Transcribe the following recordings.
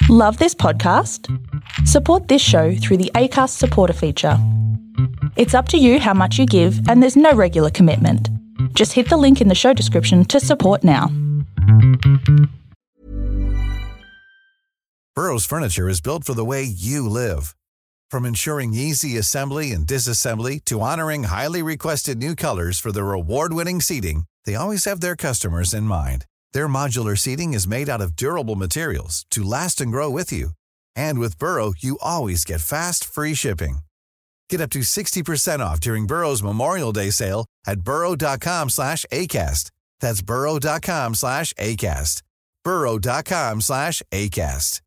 Love this podcast? Support this show through the Acast supporter feature. It's up to you how much you give, and there's no regular commitment. Just hit the link in the show description to support now. Burrow's furniture is built for the way you live. From ensuring easy assembly and disassembly to honoring highly requested new colors for their award-winning seating, they always have their customers in mind. Their modular seating is made out of durable materials to last and grow with you. And with Burrow, you always get fast, free shipping. Get up to 60% off during Burrow's Memorial Day sale at burrow.com/ACAST. That's burrow.com/ACAST. burrow.com/ACAST.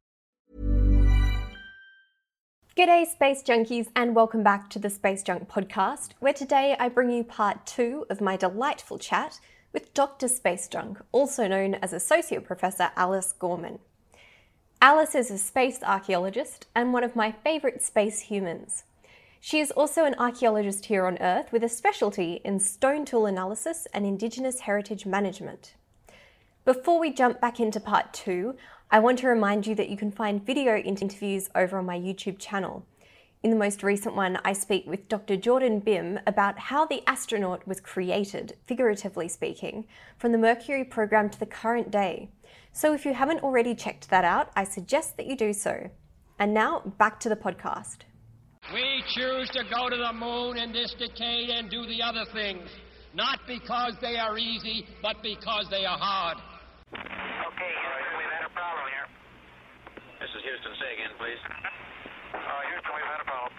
G'day Space Junkies, and welcome back to the Space Junk podcast, where today I bring you part 2 of my delightful chat with Dr. Space Junk, also known as Associate Professor Alice Gorman. Alice is a space archaeologist and one of my favourite space humans. She is also an archaeologist here on Earth with a specialty in stone tool analysis and Indigenous heritage management. Before we jump back into part 2, I want to remind you that you can find video interviews over on my YouTube channel. In the most recent one, I speak with Dr. Jordan Bim about how the astronaut was created, figuratively speaking, from the Mercury program to the current day. So if you haven't already checked that out, I suggest that you do so. And now, back to the podcast. We choose to go to the moon in this decade and do the other things, not because they are easy, but because they are hard. Okay, Houston, we've had a problem here. This is Houston. Say again, please. Houston, we've had a problem.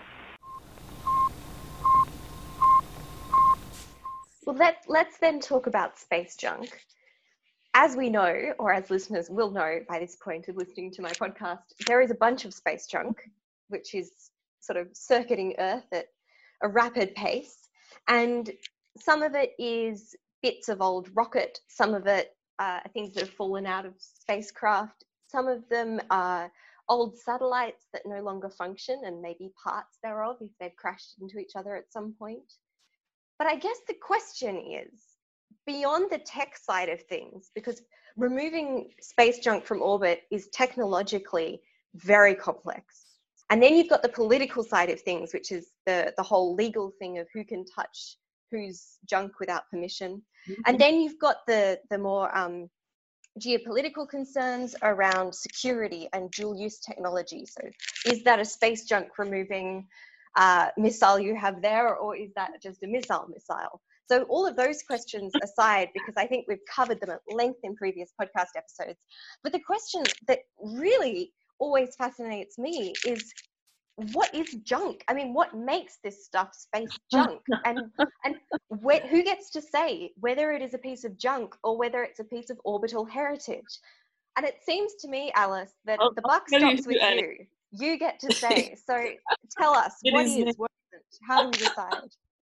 Well, let's then talk about space junk. As we know, or as listeners will know by this point of listening to my podcast, there is a bunch of space junk, which is sort of circuiting Earth at a rapid pace. And some of it is bits of old rocket, some of it are things that have fallen out of spacecraft, some of them are old satellites that no longer function and maybe parts thereof if they've crashed into each other at some point. But I guess the question is, beyond the tech side of things, because removing space junk from orbit is technologically very complex. And then you've got the political side of things, which is the whole legal thing of who can touch whose junk without permission. Mm-hmm. And then you've got the more geopolitical concerns around security and dual-use technology. So is that a space junk removing missile you have there, or is that just a missile? So all of those questions aside, because I think we've covered them at length in previous podcast episodes, but the question that really always fascinates me is, what is junk? I mean, what makes this stuff space junk? And who gets to say whether it is a piece of junk or whether it's a piece of orbital heritage? And it seems to me, Alice, that the buck stops with you. You get to say. So tell us, what is, what isn't? How do we decide?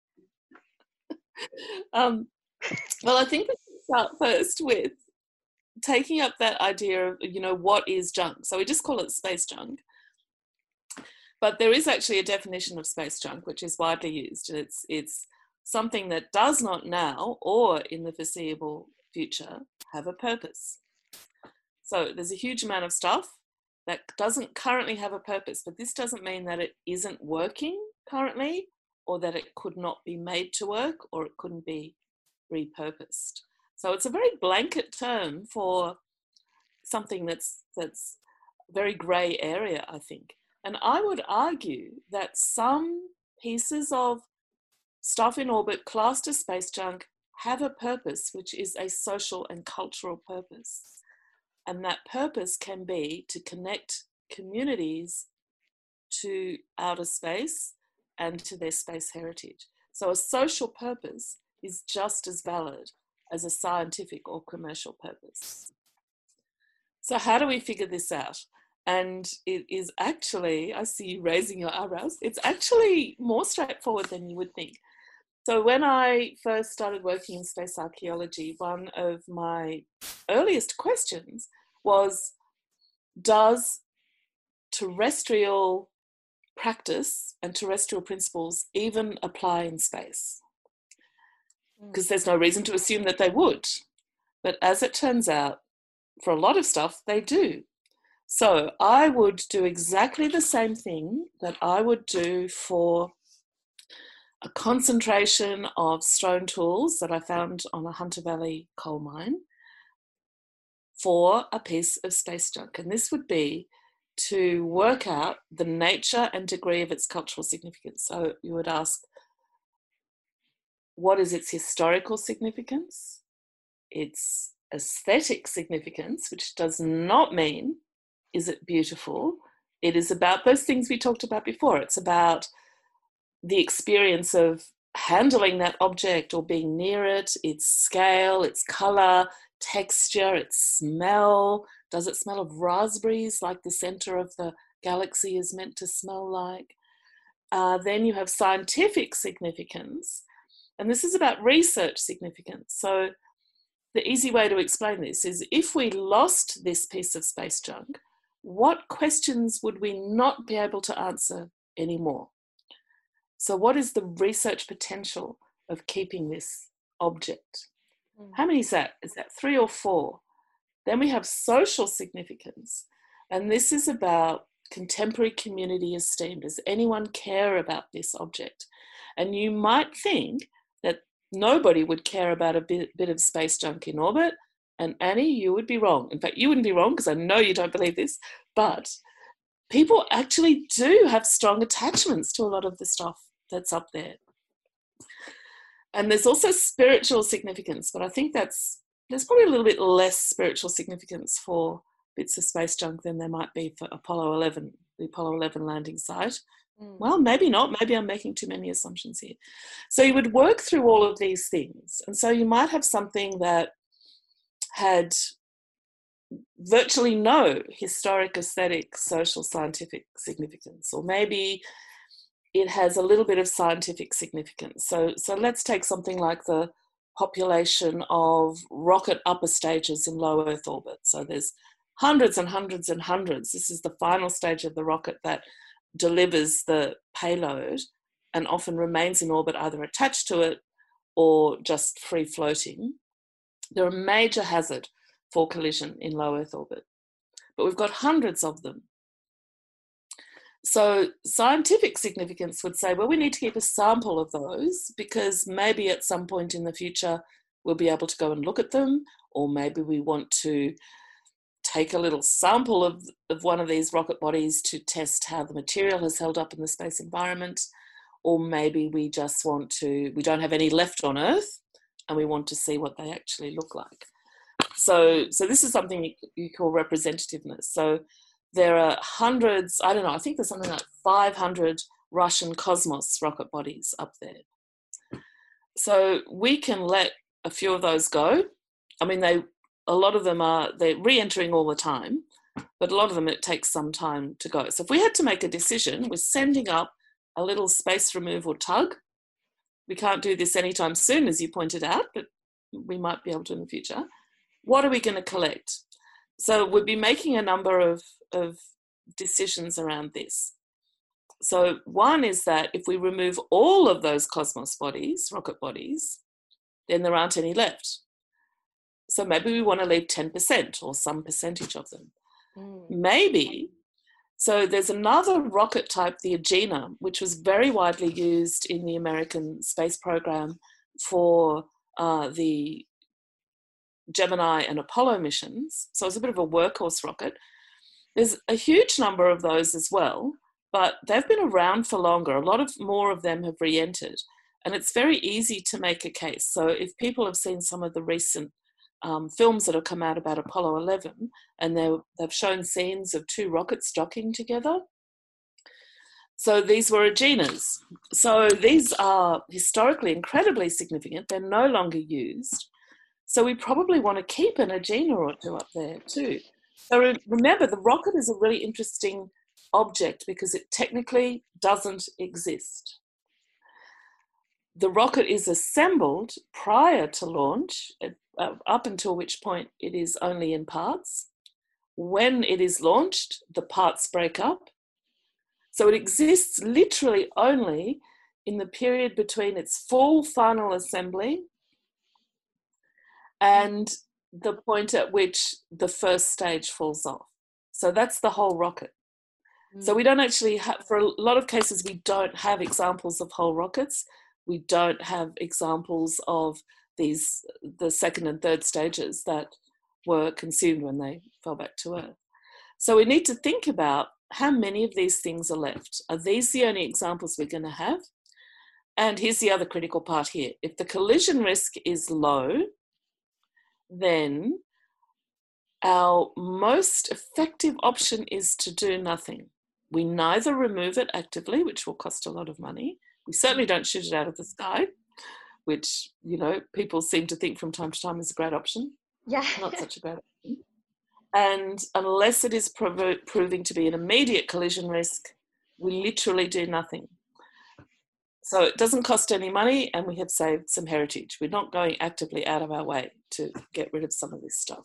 Well, I think we should start first with taking up that idea of, what is junk? So we just call it space junk. But there is actually a definition of space junk, which is widely used. It's something that does not now or in the foreseeable future have a purpose. So there's a huge amount of stuff that doesn't currently have a purpose, but this doesn't mean that it isn't working currently, or that it could not be made to work, or it couldn't be repurposed. So it's a very blanket term for something that's very grey area, I think. And I would argue that some pieces of stuff in orbit classed as space junk have a purpose, which is a social and cultural purpose. And that purpose can be to connect communities to outer space and to their space heritage. So a social purpose is just as valid as a scientific or commercial purpose. So how do we figure this out? And it is actually, I see you raising your eyebrows, it's actually more straightforward than you would think. So when I first started working in space archaeology, one of my earliest questions was, does terrestrial practice and terrestrial principles even apply in space? Because there's no reason to assume that they would. But as it turns out, for a lot of stuff, they do. So I would do exactly the same thing that I would do for a concentration of stone tools that I found on a Hunter Valley coal mine for a piece of space junk. And this would be to work out the nature and degree of its cultural significance. So you would ask, what is its historical significance? Its aesthetic significance, which does not mean, is it beautiful? It is about those things we talked about before. It's about the experience of handling that object or being near it, its scale, its color, texture, its smell. Does it smell of raspberries like the center of the galaxy is meant to smell like? Then you have scientific significance, and this is about research significance. So the easy way to explain this is, if we lost this piece of space junk, what questions would we not be able to answer anymore? So what is the research potential of keeping this object? How many is that? Is that 3 or 4? Then we have social significance. And this is about contemporary community esteem. Does anyone care about this object? And you might think that nobody would care about a bit of space junk in orbit. And Annie, you would be wrong. In fact, you wouldn't be wrong, because I know you don't believe this, but people actually do have strong attachments to a lot of the stuff that's up there. And there's also spiritual significance, but I think there's probably a little bit less spiritual significance for bits of space junk than there might be for Apollo 11, the Apollo 11 landing site. Well, maybe not. Maybe I'm making too many assumptions here. So you would work through all of these things. And so you might have something that had virtually no historic, aesthetic, social, scientific significance, or maybe it has a little bit of scientific significance. So let's take something like the population of rocket upper stages in low Earth orbit. So there's hundreds and hundreds and hundreds. This is the final stage of the rocket that delivers the payload and often remains in orbit either attached to it or just free floating. They're a major hazard for collision in low Earth orbit, but we've got hundreds of them. So scientific significance would say, well, we need to keep a sample of those, because maybe at some point in the future we'll be able to go and look at them, or maybe we want to take a little sample of one of these rocket bodies to test how the material has held up in the space environment, or maybe we just want to, we don't have any left on Earth and we want to see what they actually look like. So this is something you call representativeness. So there are hundreds, I don't know, I think there's something like 500 Russian Cosmos rocket bodies up there. So we can let a few of those go. I mean, a lot of them they're re-entering all the time, but a lot of them, it takes some time to go. So if we had to make a decision, we're sending up a little space removal tug. We can't do this anytime soon, as you pointed out, but we might be able to in the future. What are we going to collect? So we'd be making a number of decisions around this. So one is that if we remove all of those Cosmos bodies, rocket bodies, then there aren't any left. So maybe we want to leave 10% or some percentage of them. Maybe. So there's another rocket type, the Agena, which was very widely used in the American space program for the Gemini and Apollo missions. So it's a bit of a workhorse rocket. There's a huge number of those as well, but they've been around for longer. A lot more of them have re-entered, and it's very easy to make a case. So if people have seen some of the recent films that have come out about Apollo 11, and they've shown scenes of 2 rockets docking together. So these were Agenas. So these are historically incredibly significant. They're no longer used. So we probably want to keep an Agena or 2 up there too. So remember, the rocket is a really interesting object because it technically doesn't exist. The rocket is assembled prior to launch, up until which point it is only in parts. When it is launched, the parts break up. So it exists literally only in the period between its full final assembly and the point at which the first stage falls off. So that's the whole rocket. So we don't actually have, for a lot of cases, we don't have examples of whole rockets. We don't have examples of the second and third stages that were consumed when they fell back to Earth. So we need to think about how many of these things are left. Are these the only examples we're going to have? And here's the other critical part here. If the collision risk is low, then our most effective option is to do nothing. We neither remove it actively, which will cost a lot of money. We certainly don't shoot it out of the sky, which, you know, people seem to think from time to time is a great option. Yeah. Not such a great option. And unless it is proving to be an immediate collision risk, we literally do nothing. So it doesn't cost any money, and we have saved some heritage. We're not going actively out of our way to get rid of some of this stuff.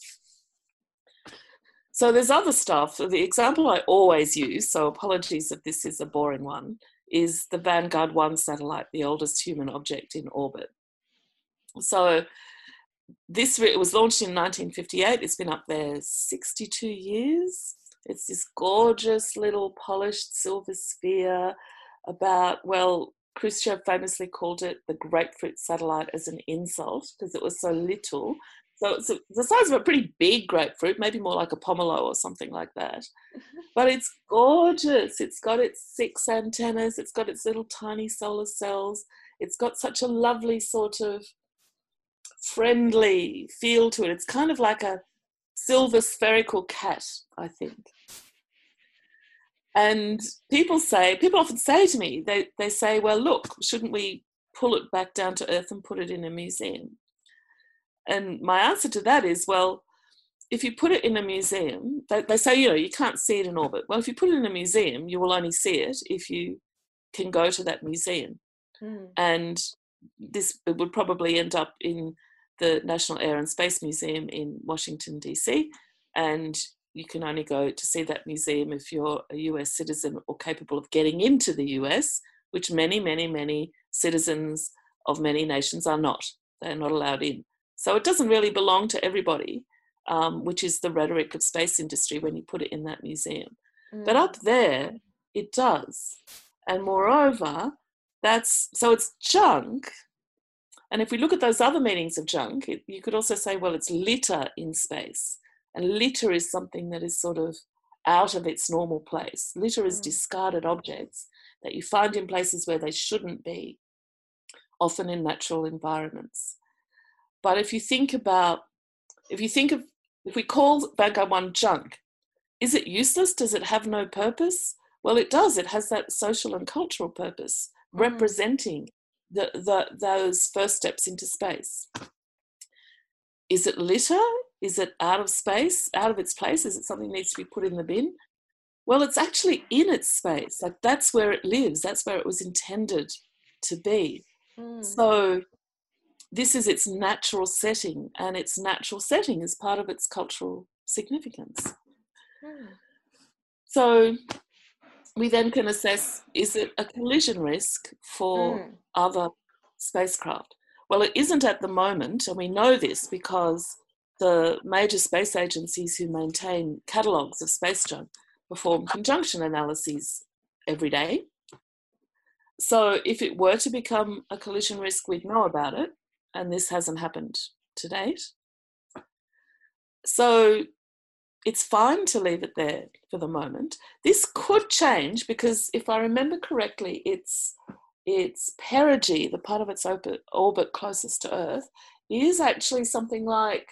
So there's other stuff. The example I always use, so apologies if this is a boring one, is the Vanguard 1 satellite, the oldest human object in orbit. So it was launched in 1958. It's been up there 62 years. It's this gorgeous little polished silver sphere about, well, Khrushchev famously called it the grapefruit satellite as an insult because it was so little. So it's the size of a pretty big grapefruit, maybe more like a pomelo or something like that. But it's gorgeous. It's got its 6 antennas. It's got its little tiny solar cells. It's got such a lovely sort of friendly feel to it. It's kind of like a silver spherical cat, I think. And people often say to me, they say, well, look, shouldn't we pull it back down to Earth and put it in a museum? And my answer to that is, well, if you put it in a museum, they say, you know, you can't see it in orbit. Well, if you put it in a museum, you will only see it if you can go to that museum. And it would probably end up in the National Air and Space Museum in Washington, D.C., and you can only go to see that museum if you're a US citizen or capable of getting into the US, which many, many, many citizens of many nations are not. They're not allowed in. So it doesn't really belong to everybody, which is the rhetoric of space industry when you put it in that museum. But up there, it does. And moreover, so it's junk. And if we look at those other meanings of junk, you could also say, well, it's litter in space. And litter is something that is sort of out of its normal place. Litter is discarded objects that you find in places where they shouldn't be, often in natural environments. But if we call Vanguard 1 junk, is it useless? Does it have no purpose? Well, it does. It has that social and cultural purpose, representing those first steps into space. Is it litter? Is it out of space, out of its place? Is it something that needs to be put in the bin? Well, it's actually in its space. Like, that's where it lives. That's where it was intended to be. So this is its natural setting, and its natural setting is part of its cultural significance. So we then can assess, is it a collision risk for other spacecraft? Well, it isn't at the moment, and we know this because the major space agencies who maintain catalogues of space junk perform conjunction analyses every day. So if it were to become a collision risk, we'd know about it, and this hasn't happened to date. So it's fine to leave it there for the moment. This could change because, if I remember correctly, its perigee, the part of its orbit closest to Earth, is actually something like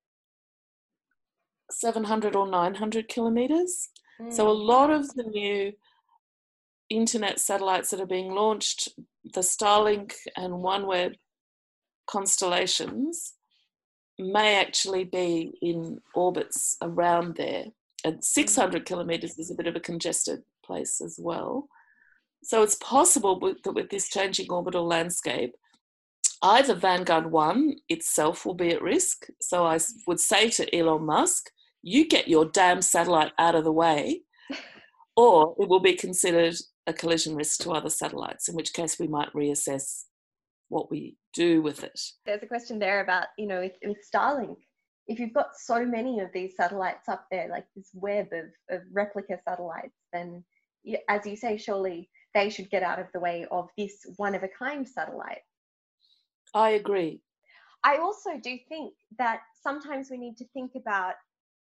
700 or 900 kilometres. So a lot of the new internet satellites that are being launched, the Starlink and OneWeb constellations, may actually be in orbits around there. And 600 kilometres is a bit of a congested place as well. So it's possible that with this changing orbital landscape, either Vanguard 1 itself will be at risk. So I would say to Elon Musk, you get your damn satellite out of the way, or it will be considered a collision risk to other satellites, in which case we might reassess what we do with it. There's a question there about, with Starlink. if you've got so many of these satellites up there, like this web of replica satellites, then as you say, surely they should get out of the way of this one-of-a-kind satellite. I agree. I also do think that sometimes we need to think about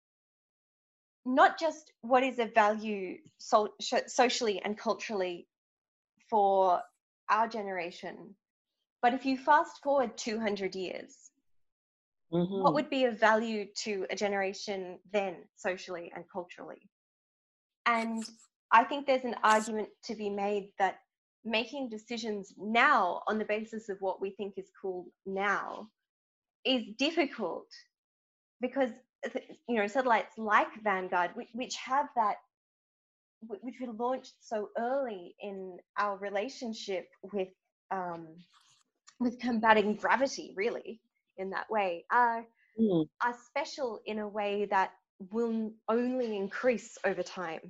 not just what is of value socially and culturally for our generation, but if you fast forward 200 years, what would be of value to a generation then, socially and culturally? And I think there's an argument to be made that making decisions now on the basis of what we think is cool now is difficult, because satellites like Vanguard, which have that, which were launched so early in our relationship with combating gravity, really, in that way, are special in a way that will only increase over time.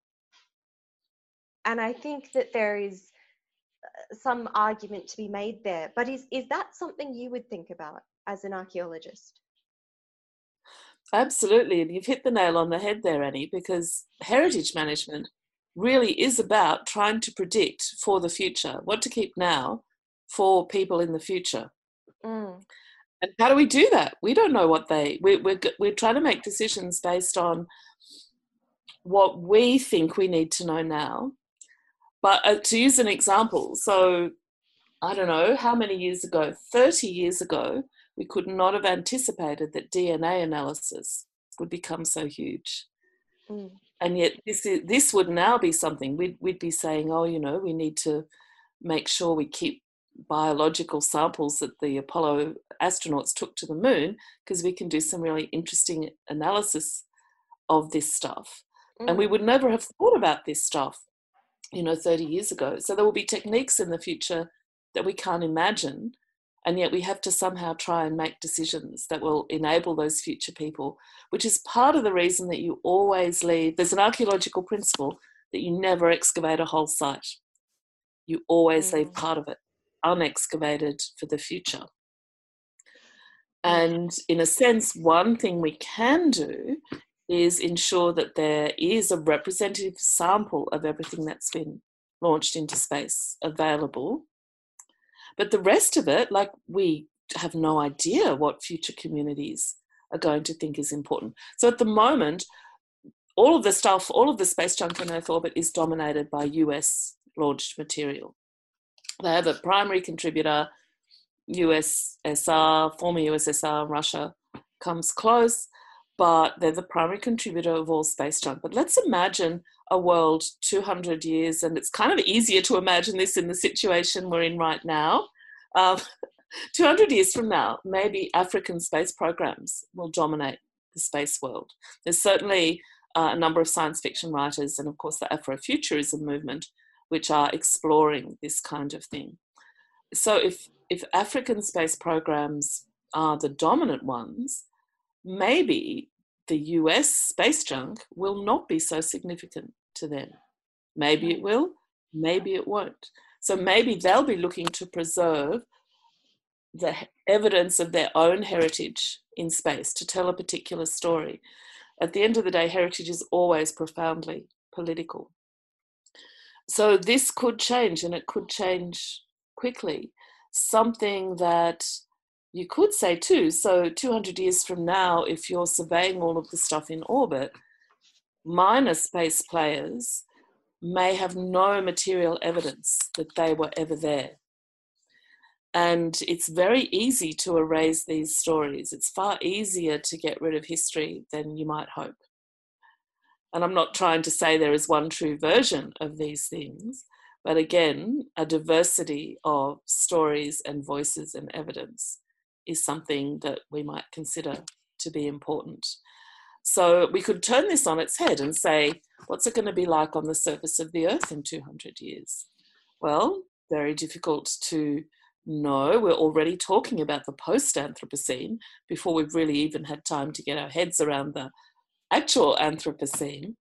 And I think that there is some argument to be made there. But is that something you would think about as an archaeologist? Absolutely. And you've hit the nail on the head there, Annie, because heritage management really is about trying to predict for the future, what to keep now for people in the future. And how do we do that? We don't know what we're trying to make decisions based on what we think we need to know now. But to use an example, so I don't know how many years ago, 30 years ago, we could not have anticipated that DNA analysis would become so huge. And yet this would now be something we'd be saying, oh, we need to make sure we keep biological samples that the Apollo astronauts took to the moon, because we can do some really interesting analysis of this stuff. And we would never have thought about this stuff 30 years ago. So there will be techniques in the future that we can't imagine, and yet we have to somehow try and make decisions that will enable those future people, which is part of the reason that you always leave. There's an archaeological principle that you never excavate a whole site. You always leave part of it unexcavated for the future. And in a sense, one thing we can do is ensure that there is a representative sample of everything that's been launched into space available. But the rest of it, we have no idea what future communities are going to think is important. So at the moment, all of the space junk in Earth orbit is dominated by US launched material. They have a primary contributor, USSR, former USSR, Russia comes close, but they're the primary contributor of all space junk. But let's imagine a world 200 years, and it's kind of easier to imagine this in the situation we're in right now. 200 years from now, maybe African space programs will dominate the space world. There's certainly a number of science fiction writers, and of course the Afrofuturism movement, which are exploring this kind of thing. So if African space programs are the dominant ones, maybe the US space junk will not be so significant to them. Maybe it will, maybe it won't. So maybe they'll be looking to preserve the evidence of their own heritage in space to tell a particular story. At the end of the day, heritage is always profoundly political. So this could change, and it could change quickly. Something that you could say too, so 200 years from now, if you're surveying all of the stuff in orbit, minor space players may have no material evidence that they were ever there. And it's very easy to erase these stories. It's far easier to get rid of history than you might hope. And I'm not trying to say there is one true version of these things, but again, a diversity of stories and voices and evidence is something that we might consider to be important. So we could turn this on its head and say, what's it going to be like on the surface of the Earth in 200 years? Well, very difficult to know. We're already talking about the post-Anthropocene before we've really even had time to get our heads around the actual Anthropocene.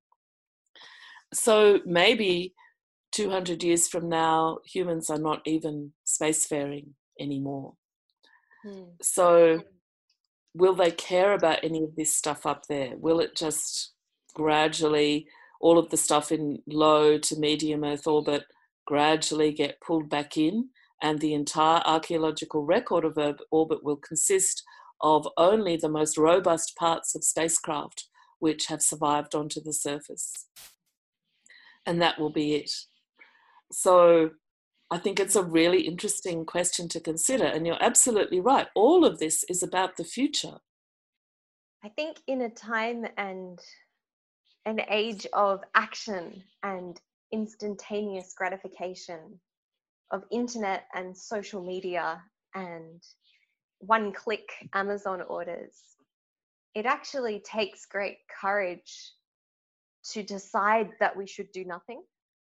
So maybe 200 years from now, humans are not even spacefaring anymore. So will they care about any of this stuff up there? Will it just gradually, all of the stuff in low to medium Earth orbit gradually get pulled back in, and the entire archaeological record of orbit will consist of only the most robust parts of spacecraft which have survived onto the surface? And that will be it. So I think it's a really interesting question to consider, and you're absolutely right. All of this is about the future. I think in a time and an age of action and instantaneous gratification, of internet and social media and one-click Amazon orders, it actually takes great courage to decide that we should do nothing.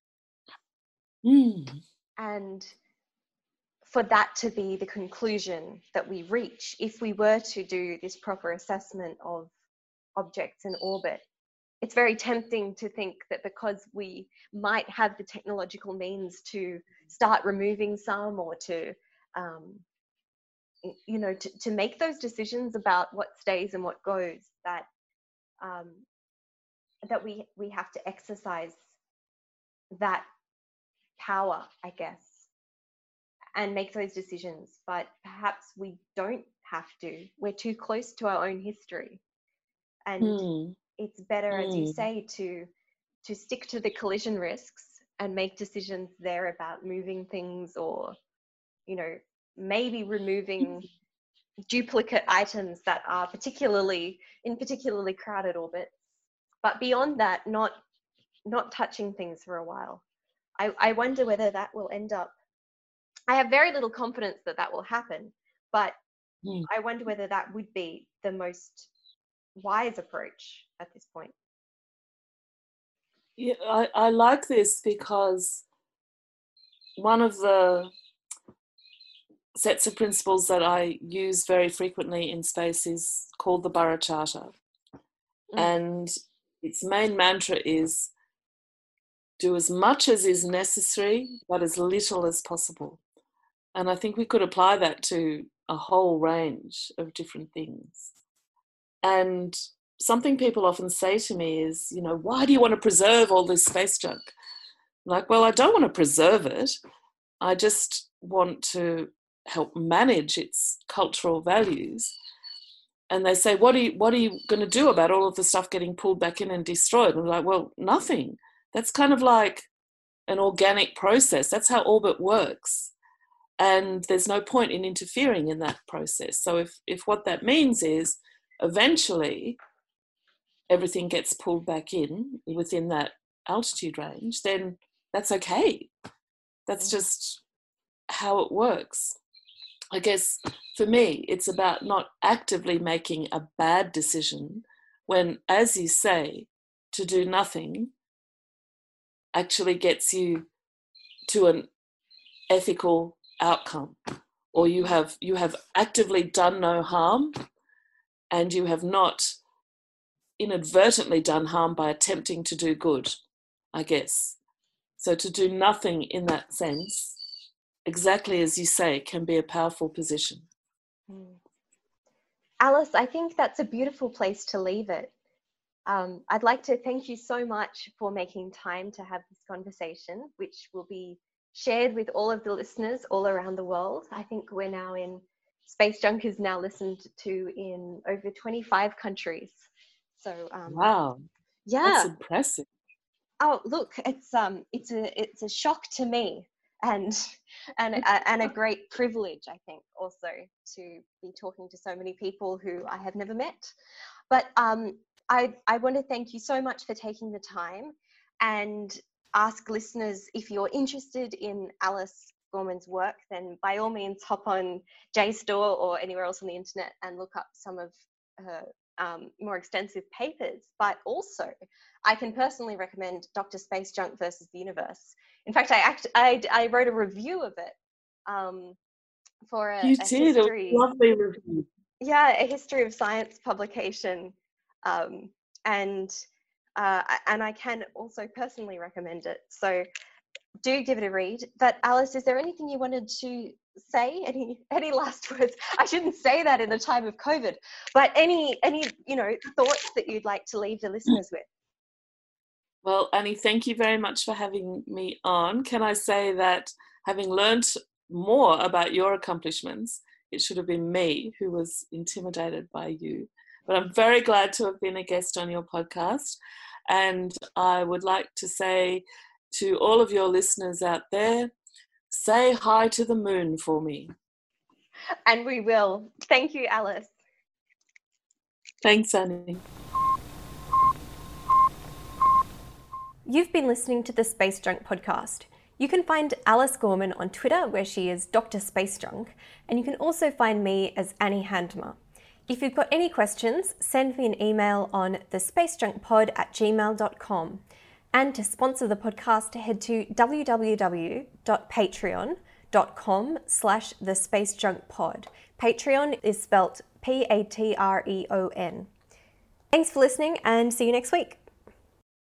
And for that to be the conclusion that we reach, if we were to do this proper assessment of objects in orbit, it's very tempting to think that because we might have the technological means to start removing some, or to, to make those decisions about what stays and what goes, that that we have to exercise that power, I guess, and make those decisions. But perhaps we don't have to. We're too close to our own history, and it's better, as you say, to stick to the collision risks and make decisions there about moving things, or maybe removing duplicate items that are particularly crowded orbits. But beyond that, not touching things for a while. I wonder whether that will end up, I have very little confidence that will happen, but I wonder whether that would be the most wise approach at this point. Yeah, I like this because one of the sets of principles that I use very frequently in space is called the Burrough Charter. And its main mantra is do as much as is necessary, but as little as possible. And I think we could apply that to a whole range of different things. And something people often say to me is, why do you want to preserve all this space junk? Like, well, I don't want to preserve it. I just want to help manage its cultural values. And they say, what are you going to do about all of the stuff getting pulled back in and destroyed? And I'm like, well, nothing. That's kind of like an organic process. That's how orbit works. And there's no point in interfering in that process. So if what that means is eventually everything gets pulled back in within that altitude range, then that's okay. That's just how it works. I guess for me, it's about not actively making a bad decision when, as you say, to do nothing actually gets you to an ethical outcome, or you have actively done no harm, and you have not inadvertently done harm by attempting to do good, I guess. So to do nothing in that sense, exactly as you say, can be a powerful position. Alice, I think that's a beautiful place to leave it. I'd like to thank you so much for making time to have this conversation, which will be shared with all of the listeners all around the world. I think we're now in, Space Junk is now listened to in over 25 countries. So wow, yeah, that's impressive. Oh, look, it's a shock to me, and a great privilege, I think, also to be talking to so many people who I have never met. But I want to thank you so much for taking the time, and ask listeners, if you're interested in Alice Gorman's work, then by all means hop on JSTOR or anywhere else on the internet and look up some of her more extensive papers. But also, I can personally recommend Dr. Space Junk versus the Universe. In fact, I wrote a review of it for a history. A lovely review. Yeah, a history of science publication, and I can also personally recommend it. So do give it a read. But Alice, is there anything you wanted to say? Any last words? I shouldn't say that in the time of COVID, but any thoughts that you'd like to leave the listeners with? Well, Annie, thank you very much for having me on. Can I say that having learnt more about your accomplishments, it should have been me who was intimidated by you. But I'm very glad to have been a guest on your podcast. And I would like to say to all of your listeners out there, say hi to the moon for me. And we will. Thank you, Alice. Thanks, Annie. You've been listening to the Space Junk podcast. You can find Alice Gorman on Twitter, where she is Dr. Space Junk, and you can also find me as Annie Handmer. If you've got any questions, send me an email on thespacejunkpod@gmail.com. And to sponsor the podcast, head to www.patreon.com/thespacejunkpod. Patreon is spelt Patreon. Thanks for listening and see you next week.